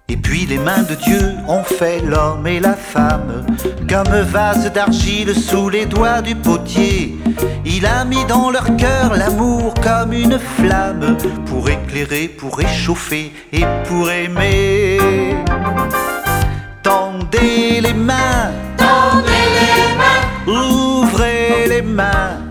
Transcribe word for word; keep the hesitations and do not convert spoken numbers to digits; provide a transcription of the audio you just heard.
Et puis les mains de Dieu ont fait l'homme et la femme, comme vase d'argile sous les doigts du potier. Il a mis dans leur cœur l'amour comme une flamme, pour éclairer, pour réchauffer et pour aimer. Tendez les mains, tendez les mains, ouvrez les mains,